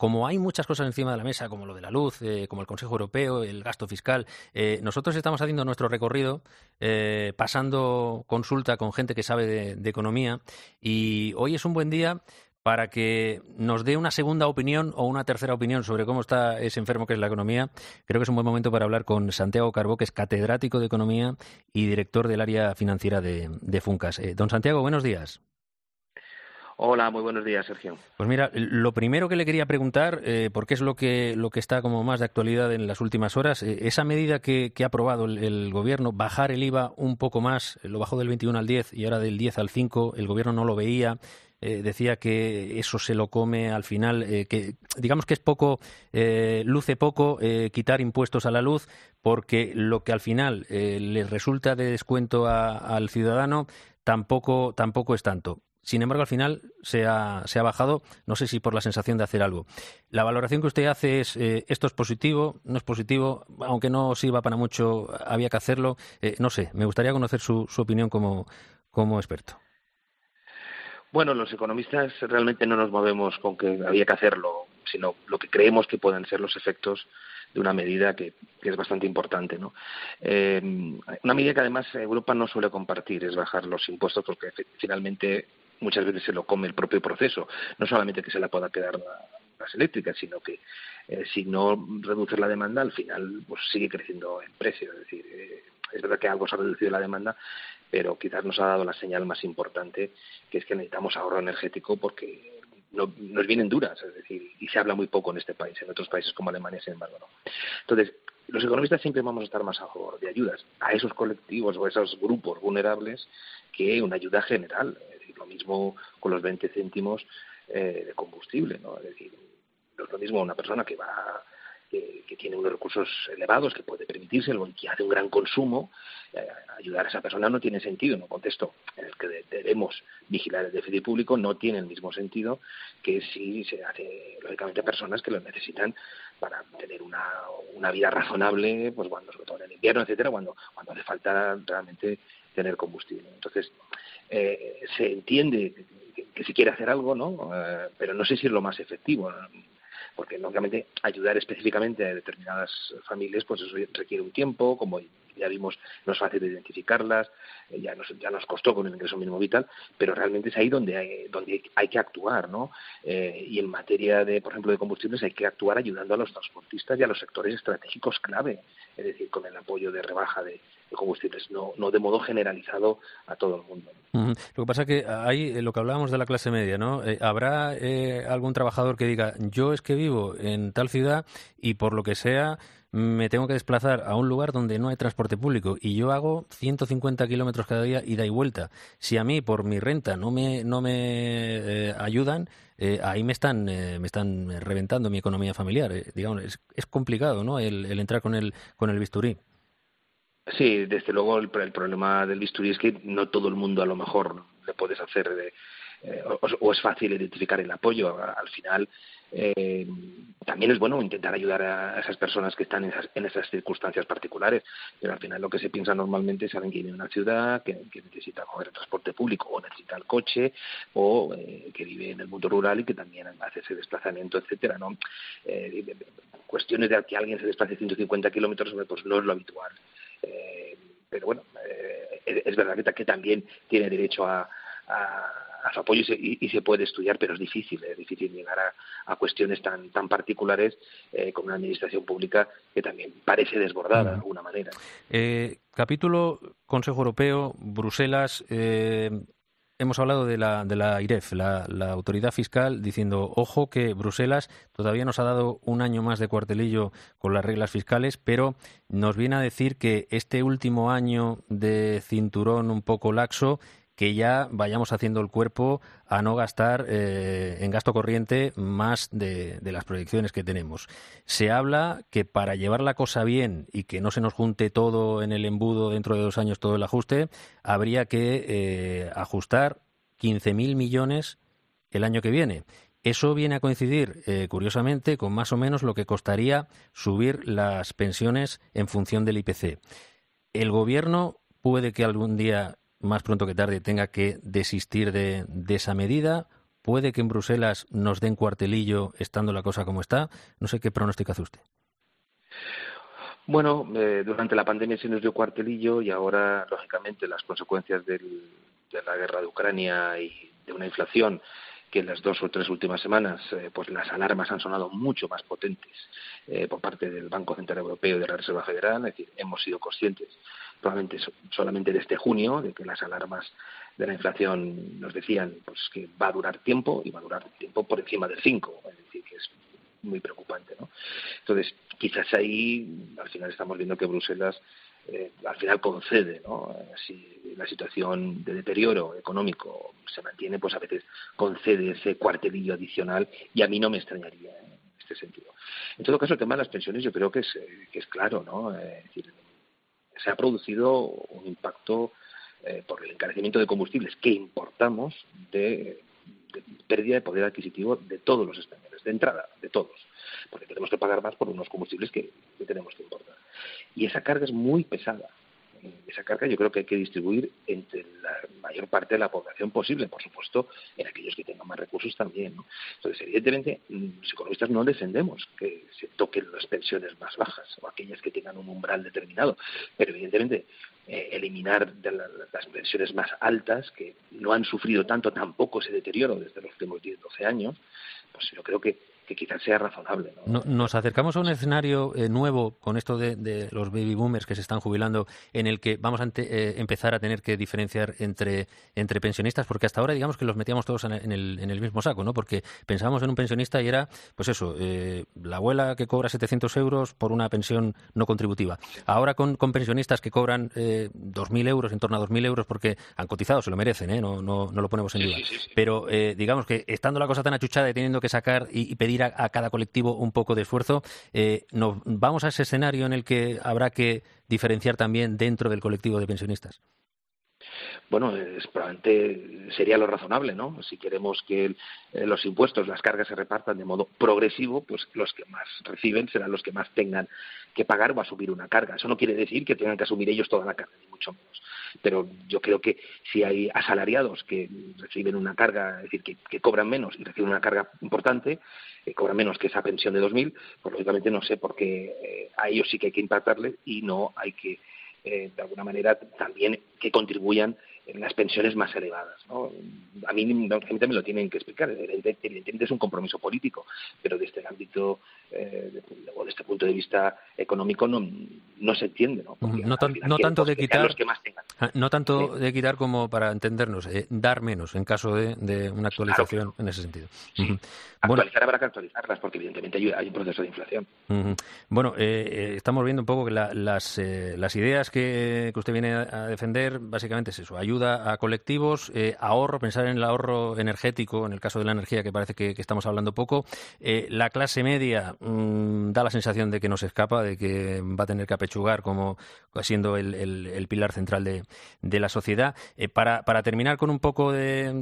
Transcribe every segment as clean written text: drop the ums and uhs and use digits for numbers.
como hay muchas cosas encima de la mesa, como lo de la luz, como el Consejo Europeo, el gasto fiscal, nosotros estamos haciendo nuestro recorrido, pasando consulta con gente que sabe de economía, y hoy es un buen día para que nos dé una segunda opinión o una tercera opinión sobre cómo está ese enfermo que es la economía. Creo que es un buen momento para hablar con Santiago Carbó, que es catedrático de Economía y director del área financiera de Funcas. Don Santiago, buenos días. Hola, muy buenos días, Sergio. Pues mira, lo primero que le quería preguntar, porque es lo que está como más de actualidad en las últimas horas, esa medida que ha aprobado el Gobierno, bajar el IVA un poco más, lo bajó del 21 al 10 y ahora del 10 al 5, el Gobierno no lo veía. Decía que eso se lo come al final, que digamos que es poco, luce poco quitar impuestos a la luz, porque lo que al final le resulta de descuento al ciudadano tampoco es tanto. Sin embargo, al final se ha bajado, no sé si por la sensación de hacer algo. La valoración que usted hace es, ¿esto es positivo? ¿No es positivo? Aunque no sirva para mucho, había que hacerlo. No sé, me gustaría conocer su opinión como experto. Bueno, los economistas realmente no nos movemos con que había que hacerlo, sino lo que creemos que pueden ser los efectos de una medida que es bastante importante, ¿no? Una medida que además Europa no suele compartir es bajar los impuestos, porque finalmente muchas veces se lo come el propio proceso. No solamente que se la pueda quedar las eléctricas, sino que si no reduces la demanda, al final pues sigue creciendo el precio. Es decir, es verdad que algo se ha reducido la demanda, pero quizás nos ha dado la señal más importante, que es que necesitamos ahorro energético porque nos vienen duras, es decir, y se habla muy poco en este país. En otros países como Alemania, sin embargo, no. Entonces, los economistas siempre vamos a estar más a favor de ayudas a esos colectivos o a esos grupos vulnerables que una ayuda general. Es decir, lo mismo con los 20 céntimos de combustible, ¿no? Es decir, no es lo mismo una persona que tiene unos recursos elevados, que puede permitírselo y que hace un gran consumo. Ayudar a esa persona no tiene sentido en un contexto en el que debemos vigilar el déficit público. No tiene el mismo sentido que si se hace, lógicamente, a personas que lo necesitan para tener una vida razonable, pues cuando, sobre todo en el invierno, etcétera, cuando hace falta realmente tener combustible. Entonces, se entiende que se quiere hacer algo, ¿no? Pero no sé si es lo más efectivo, ¿no? Porque lógicamente ayudar específicamente a determinadas familias, pues eso requiere un tiempo, como ya vimos, no es fácil de identificarlas, ya nos costó con el ingreso mínimo vital, pero realmente es ahí donde hay que actuar, ¿no? Y en materia de, por ejemplo, de combustibles, hay que actuar ayudando a los transportistas y a los sectores estratégicos clave, es decir, con el apoyo de rebaja de combustibles, no de modo generalizado a todo el mundo. Uh-huh. Lo que pasa es que hay lo que hablábamos de la clase media, ¿no? ¿Habrá algún trabajador que diga, yo es que vivo en tal ciudad y por lo que sea me tengo que desplazar a un lugar donde no hay transporte público y yo hago 150 kilómetros cada día ida y vuelta? Si a mí por mi renta no me ayudan, ahí me están reventando mi economía familiar. Digamos, es complicado, ¿no? El entrar con el bisturí. Sí, desde luego el problema del bisturí es que no todo el mundo a lo mejor le puedes hacer o es fácil identificar el apoyo. Al final también es bueno intentar ayudar a esas personas que están en esas circunstancias particulares, pero al final lo que se piensa normalmente es alguien que vive en una ciudad, que necesita coger el transporte público o necesita el coche, o que vive en el mundo rural y que también hace ese desplazamiento, etcétera, ¿no? Cuestiones de que alguien se desplace 150 kilómetros, pues no es lo habitual. Pero bueno, es verdad que también tiene derecho a su apoyo y se puede estudiar, pero es difícil llegar a cuestiones tan particulares con una administración pública que también parece desbordada de alguna manera. Capítulo Consejo Europeo, Bruselas. Hemos hablado de la AIREF, la autoridad fiscal, diciendo, ojo, que Bruselas todavía nos ha dado un año más de cuartelillo con las reglas fiscales, pero nos viene a decir que este último año de cinturón un poco laxo, que ya vayamos haciendo el cuerpo a no gastar en gasto corriente más de las proyecciones que tenemos. Se habla que para llevar la cosa bien y que no se nos junte todo en el embudo dentro de 2 años, todo el ajuste, habría que ajustar 15.000 millones el año que viene. Eso viene a coincidir, curiosamente, con más o menos lo que costaría subir las pensiones en función del IPC. El Gobierno puede que algún día, más pronto que tarde, tenga que desistir de esa medida, ¿Puede que en Bruselas nos den cuartelillo estando la cosa como está? No sé qué pronóstico hace usted. Bueno, durante la pandemia se nos dio cuartelillo y ahora, lógicamente, las consecuencias de la guerra de Ucrania y de una inflación que en las 2 o 3 últimas semanas, pues las alarmas han sonado mucho más potentes por parte del Banco Central Europeo y de la Reserva Federal. Es decir, hemos sido conscientes, probablemente solamente desde junio, de que las alarmas de la inflación nos decían pues que va a durar tiempo y va a durar tiempo por encima del 5, es decir, que es muy preocupante, ¿no? Entonces, quizás ahí al final estamos viendo que Bruselas al final concede, ¿no? Si la situación de deterioro económico se mantiene, pues a veces concede ese cuartelillo adicional y a mí no me extrañaría en este sentido. En todo caso, el tema de las pensiones yo creo que es claro, ¿no? Es decir, se ha producido un impacto por el encarecimiento de combustibles que importamos de pérdida de poder adquisitivo de todos los españoles, de entrada, de todos, porque tenemos que pagar más por unos combustibles que tenemos que importar. Y esa carga es muy pesada. Esa carga yo creo que hay que distribuir entre la mayor parte de la población posible, por supuesto, en aquellos que tengan más recursos también, ¿no? Entonces, evidentemente, los economistas no defendemos que se toquen las pensiones más bajas o aquellas que tengan un umbral determinado, pero evidentemente eliminar de las pensiones más altas, que no han sufrido tanto tampoco ese deterioro desde los últimos 10-12 años, pues yo creo que quizás sea razonable, ¿no? Nos acercamos a un escenario nuevo con esto de los baby boomers que se están jubilando, en el que vamos a empezar a tener que diferenciar entre pensionistas, porque hasta ahora digamos que los metíamos todos en el mismo saco, ¿no? Porque pensábamos en un pensionista y era, pues eso, la abuela que cobra 700 euros por una pensión no contributiva. Ahora con pensionistas que cobran 2.000 euros, en torno a 2.000 euros, porque han cotizado, se lo merecen, no lo ponemos en duda. Sí. Pero digamos que estando la cosa tan achuchada y teniendo que sacar y pedir a cada colectivo un poco de esfuerzo, nos vamos a ese escenario en el que habrá que diferenciar también dentro del colectivo de pensionistas. Bueno, probablemente sería lo razonable, ¿no? Si queremos que los impuestos, las cargas se repartan de modo progresivo, pues los que más reciben serán los que más tengan que pagar o asumir una carga. Eso no quiere decir que tengan que asumir ellos toda la carga, ni mucho menos. Pero yo creo que si hay asalariados que reciben una carga, es decir, que cobran menos y reciben una carga importante, cobran menos que esa pensión de 2.000, pues lógicamente no sé por qué a ellos sí que hay que impactarles y no hay que de alguna manera también que contribuyan en las pensiones más elevadas, ¿no? A mí lógicamente me lo tienen que explicar, evidentemente es un compromiso político, pero desde el ámbito o desde este punto de vista económico no se entiende, ¿no? Porque no tanto de quitar los que más tengan. No tanto de quitar como, para entendernos, dar menos en caso de una actualización, claro, en ese sentido. Sí. Actualizar habrá que actualizarlas porque evidentemente hay un proceso de inflación. Bueno, estamos viendo un poco que las ideas que usted viene a defender básicamente es eso: ayuda a colectivos, ahorro, pensar en el ahorro energético, en el caso de la energía, que parece que estamos hablando poco. La clase media da la sensación de que nos escapa, de que va a tener que apechugar como siendo el pilar central de la sociedad. Para terminar con un poco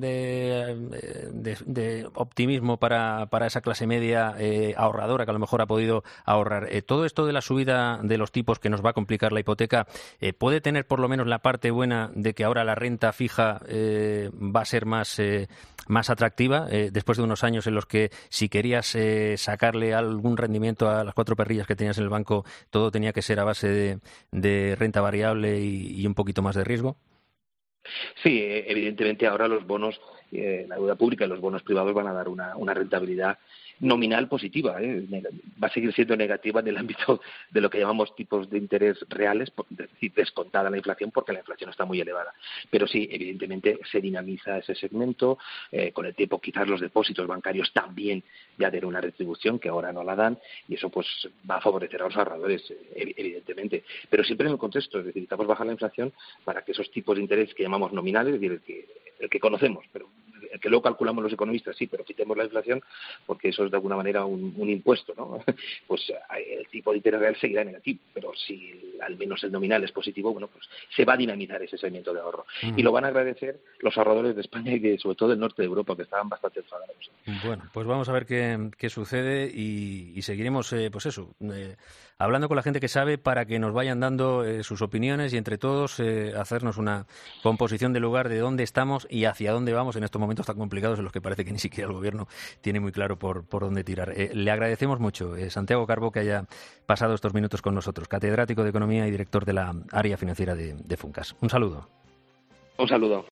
de optimismo para esa clase media ahorradora que a lo mejor ha podido ahorrar, todo esto de la subida de los tipos que nos va a complicar la hipoteca, ¿puede tener por lo menos la parte buena de que ahora la renta fija va a ser más atractiva después de unos años en los que si querías sacarle algún rendimiento a las 4 perrillas que tenías en el banco, todo tenía que ser a base de renta variable y un poquito más de riesgo? Sí, evidentemente ahora los bonos, la deuda pública y los bonos privados van a dar una rentabilidad nominal positiva, va a seguir siendo negativa en el ámbito de lo que llamamos tipos de interés reales, es decir, descontada la inflación porque la inflación está muy elevada. Pero sí, evidentemente se dinamiza ese segmento, con el tiempo quizás los depósitos bancarios también ya den una retribución que ahora no la dan y eso pues va a favorecer a los ahorradores, evidentemente. Pero siempre en el contexto, es decir, necesitamos bajar la inflación para que esos tipos de interés que llamamos nominales, es decir, el que conocemos, pero el que luego calculamos los economistas, sí, pero quitemos la inflación porque eso es de alguna manera un impuesto, ¿no? Pues el tipo de interés real seguirá negativo, pero si al menos el nominal es positivo, bueno, pues se va a dinamizar ese segmento de ahorro. Y lo van a agradecer los ahorradores de España y sobre todo del norte de Europa, que estaban bastante enfadados. Bueno, pues vamos a ver qué sucede y seguiremos, pues eso, hablando con la gente que sabe para que nos vayan dando sus opiniones y entre todos hacernos una composición del lugar de dónde estamos y hacia dónde vamos en estos momentos momentos tan complicados en los que parece que ni siquiera el Gobierno tiene muy claro por dónde tirar. Le agradecemos mucho, Santiago Carbó, que haya pasado estos minutos con nosotros, catedrático de Economía y director de la área financiera de Funcas. Un saludo. Un saludo.